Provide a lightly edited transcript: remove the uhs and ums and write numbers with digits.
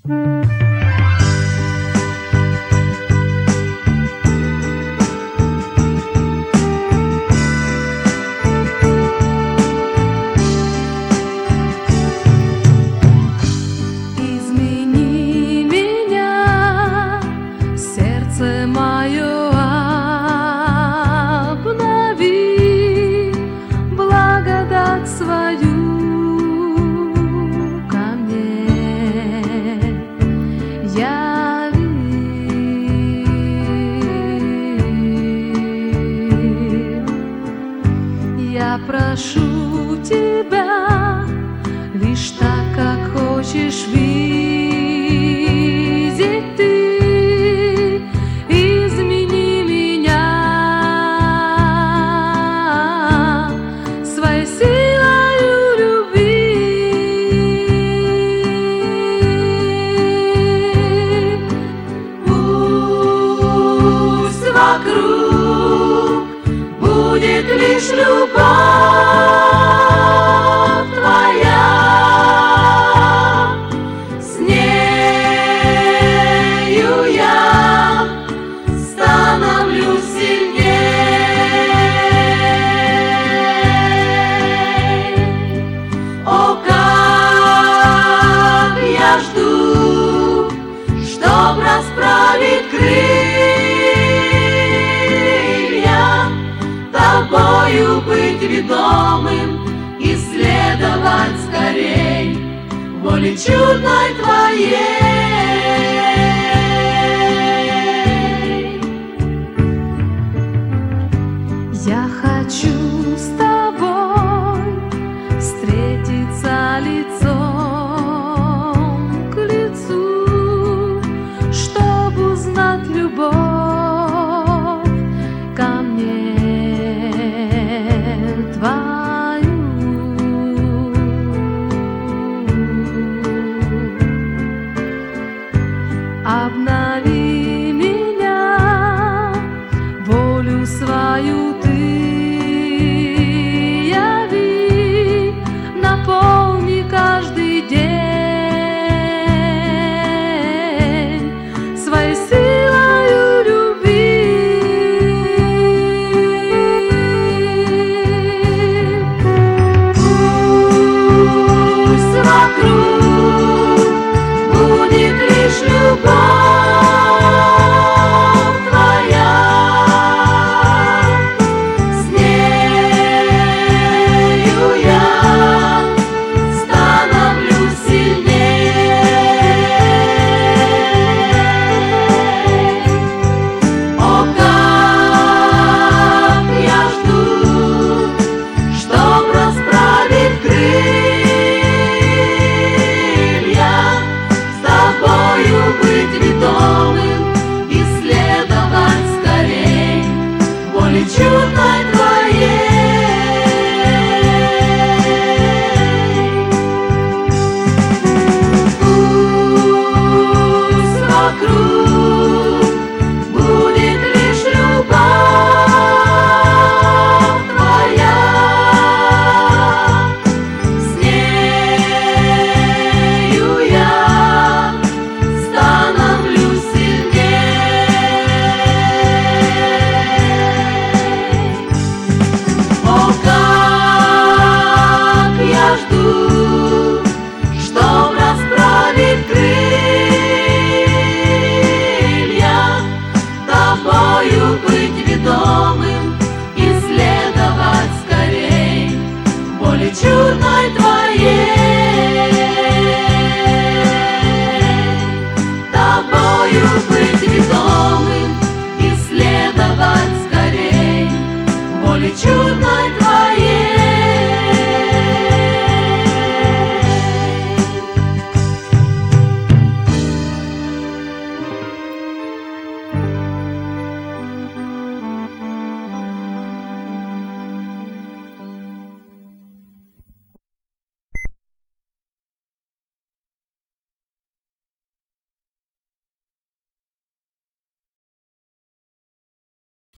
Измени меня, сердце мое обнови, благодать свою ко мне яви. Я прошу тебя лишь так, как хочешь видеть ты. Измени меня своей силою любви. Пусть вокруг будет лишь любовь твоя, с нею я становлюсь сильней. О, как я жду, чтоб расправить крылья, тобою быть ведомым и следовать скорей воле чудной твоей.